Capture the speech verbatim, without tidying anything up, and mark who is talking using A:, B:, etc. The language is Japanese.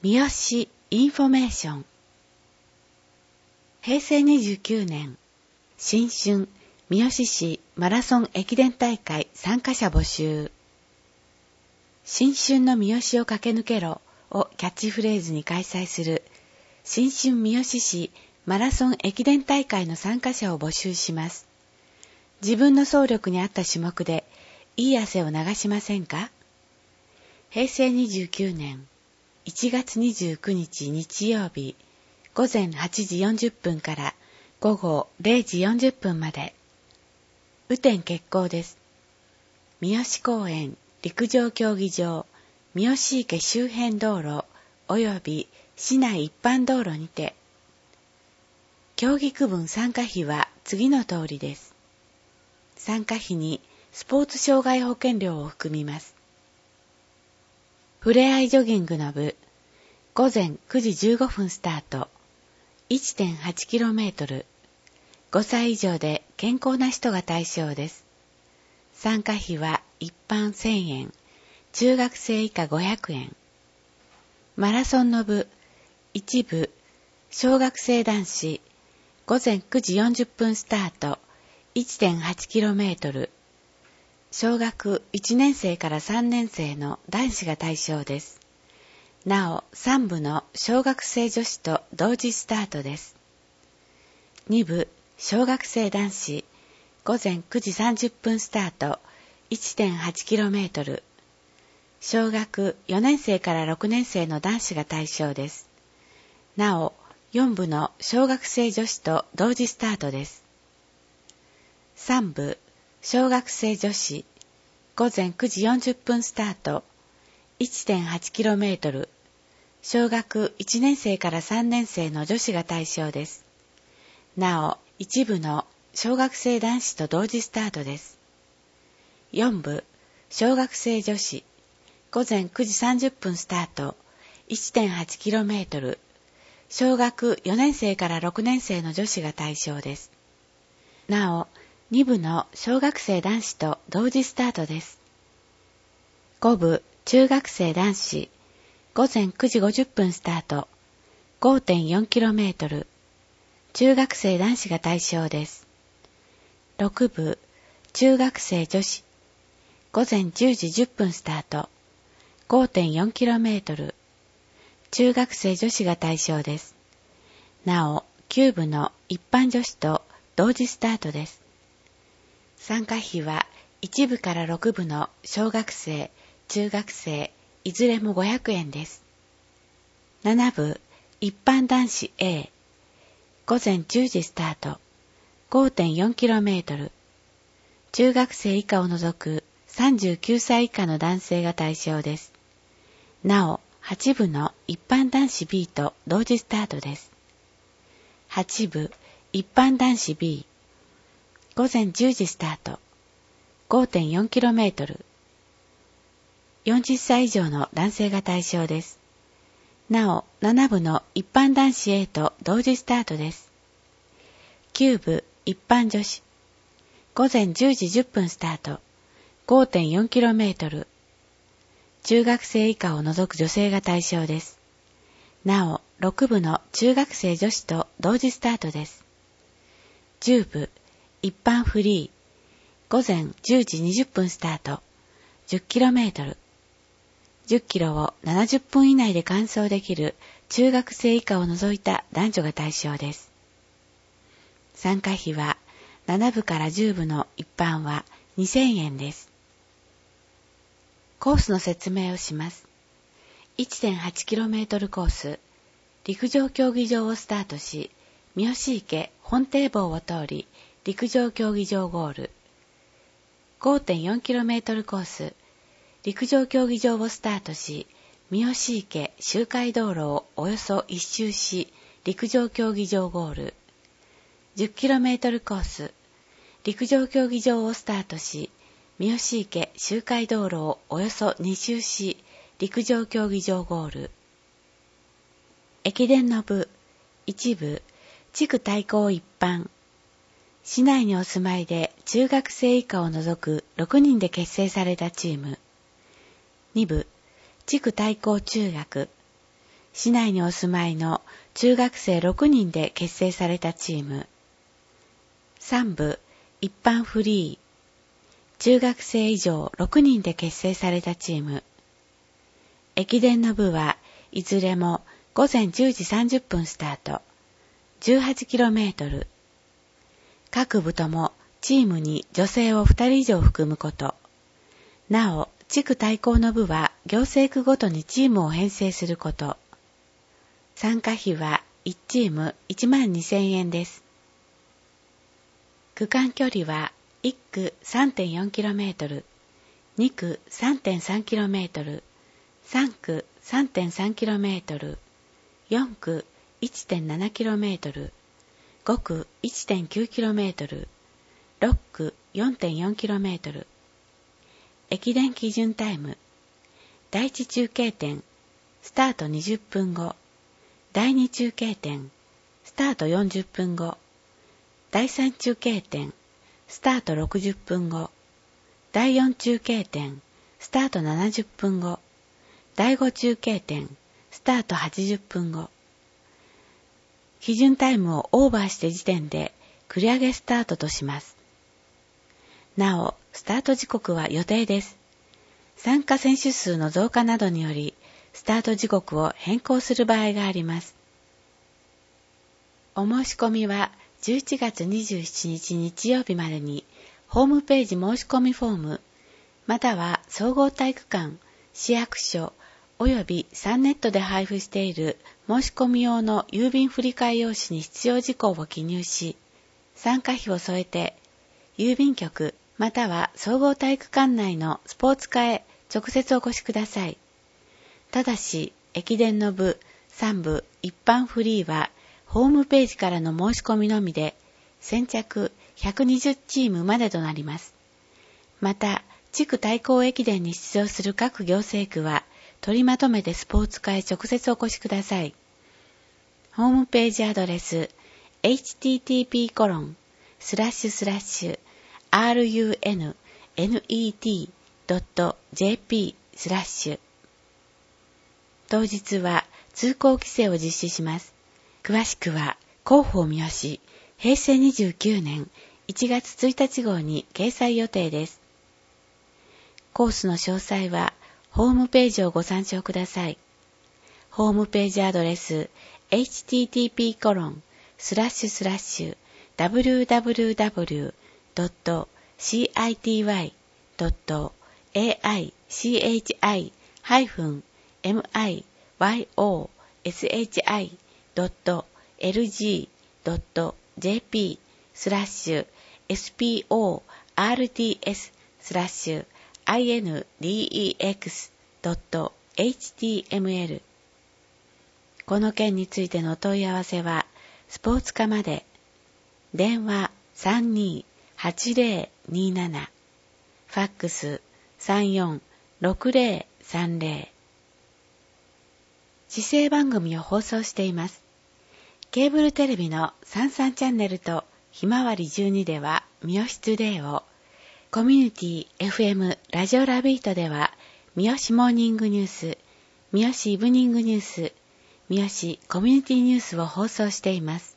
A: 三好インフォメーション。へいせいにじゅうきゅうねん新春三好市マラソン駅伝大会参加者募集。新春の三好を駆け抜けろをキャッチフレーズに開催する新春三好市マラソン駅伝大会の参加者を募集します。自分の走力に合った種目でいい汗を流しませんか？へいせいにじゅうきゅうねんいちがつにじゅうくにち日曜日ごぜんはちじよんじゅっぷんからごごれいじよんじゅっぷんまで。雨天決行です。三好公園陸上競技場三好池周辺道路及び市内一般道路にて。競技区分参加費は次の通りです。参加費にスポーツ障害保険料を含みます。ふれあいジョギングの部、ごぜんくじじゅうごふんスタート、いってんはちキロメートル、ごさい以上で健康な人が対象です。参加費は一般せんえん、中学生以下ごひゃくえん。マラソンの部、一部、小学生男子、ごぜんくじよんじゅっぷんスタート、いってんはちキロメートル。小学いちねんせいからさんねんせいの男子が対象です。なお、さん部の小学生女子と同時スタートです。に部、小学生男子、ごぜんくじさんじゅっぷんスタート、いってんはちキロメートル。小学よねんせいからろくねんせいの男子が対象です。なお、よん部の小学生女子と同時スタートです。さん部、小学生女子、ごぜんくじよんじゅっぷんスタート、いってんはちキロメートル。小学いちねんせいからさんねんせいの女子が対象です。なお、一部の小学生男子と同時スタートです。よん部、小学生女子、ごぜんくじさんじゅっぷんスタート、いってんはちキロメートル。小学よねんせいからろくねんせいの女子が対象です。なお、に部の小学生男子と同時スタートです。ご部、中学生男子、ごぜんくじごじゅっぷんスタート、ごてんよんキロメートル。中学生男子が対象です。ろく部、中学生女子、ごぜんじゅうじじゅっぷんスタート、ごてんよんキロメートル。中学生女子が対象です。なお、きゅう部の一般女子と同時スタートです。参加費はいち部からろく部の小学生、中学生、いずれもごひゃくえんです。なな部、一般男子 A、ごぜんじゅうじスタート、ごてんよんキロメートル。中学生以下を除くさんじゅうきゅうさい以下の男性が対象です。なお、はち部の一般男子 B と同時スタートです。はち部、一般男子 B、ごぜんじゅうじスタート、ごてんよんキロメートル。よんじゅっさい以上の男性が対象です。なお、なな部の一般男子 A と同時スタートです。きゅう部、一般女子、ごぜんじゅうじじゅっぷんスタート、ごてんよんキロメートル。中学生以下を除く女性が対象です。なお、ろく部の中学生女子と同時スタートです。じゅう部、一般フリー、ごぜんじゅうじにじゅっぷんスタート、じゅっキロメートル。じゅっキロをななじゅっぷん以内で完走できる中学生以下を除いた男女が対象です。参加費はなな部からじゅう部の一般はにせんえんです。コースの説明をします。いってんはちキロメートル コース、陸上競技場をスタートし、三好池本堤防を通り、陸上競技場ゴール。ごてんよんキロメートル コース、陸上競技場をスタートし、三好池周回道路をおよそ一周し、陸上競技場ゴール。じゅっキロメートル コース、陸上競技場をスタートし、三好池周回道路をおよそに周し、陸上競技場ゴール。駅伝の部、一部、地区対抗一般。市内にお住まいで中学生以下を除くろくにんで結成されたチーム。に部、地区対抗中学。 市内にお住まいの中学生ろくにんで結成されたチーム。さん部一般フリー、中学生以上ろくにんで結成されたチーム。駅伝の部はいずれもごぜんじゅうじさんじゅっぷんスタート、じゅうはちキロメートル。各部ともチームに女性をふたり以上含むこと。なお、地区対抗の部は行政区ごとにチームを編成すること。参加費はいちチームいちまんにせんえんです。区間距離はいち区 さんてんよんキロメートル、に区 さんてんさんキロメートル、さん区 さんてんさんキロメートル、よん区 いってんななキロメートル、ご区 いってんきゅうキロメートル、ろっ区 よんてんよんキロメートル。駅伝基準タイム。第一中継点、スタートにじゅっぷんご。第二中継点、スタートよんじゅっぷんご。第三中継点、スタートろくじゅっぷんご。第四中継点、スタートななじゅっぷんご。第五中継点、スタートはちじゅっぷんご。基準タイムをオーバーして時点で繰り上げスタートとします。なお、スタート時刻は予定です。参加選手数の増加などにより、スタート時刻を変更する場合があります。お申し込みはじゅういちがつにじゅうしちにち日曜日までに、ホームページ申し込みフォーム、または総合体育館、市役所、およびサンネットで配布している申し込み用の郵便振替用紙に必要事項を記入し、参加費を添えて、郵便局または総合体育館内のスポーツ課へ直接お越しください。ただし、駅伝の部、さん部、一般フリーは、ホームページからの申し込みのみで、先着ひゃくにじゅうチームまでとなります。また、地区対抗駅伝に出場する各行政区は、取りまとめてスポーツ課へ直接お越しください。ホームページアドレス、エイチティーティーピーコロンスラッシュスラッシュアールユーエヌネットドットジェーピースラッシュ。当日は通行規制を実施します。詳しくは広報三好へいせいにじゅうきゅうねんいちがつついたち号に掲載予定です。コースの詳細はホームページをご参照ください。ホームページアドレス エイチティーティーピーコロンスラッシュスラッシュダブリューダブリューダブリュードットシーアイティーワイドットエーアイシーエイチアイハイフンエムアイワイオーエスエイチアイドットエルジードットジェーピースラッシュエスピーオーアールティーエススラッシュアイエヌディーイーエックスドットエイチティーエムエル。この件についてのお問い合わせはスポーツ課まで。電話 さんにーはちぜろにーなな、ファックス さんよんろくぜろさんぜろ。市政番組を放送しています。ケーブルテレビのさんじゅうさんチャンネルとひまわりじゅうにでは三好トゥデイを、コミュニティ エフエム ラジオラビートでは三好モーニングニュース、三好イブニングニュース、三好コミュニティニュースを放送しています。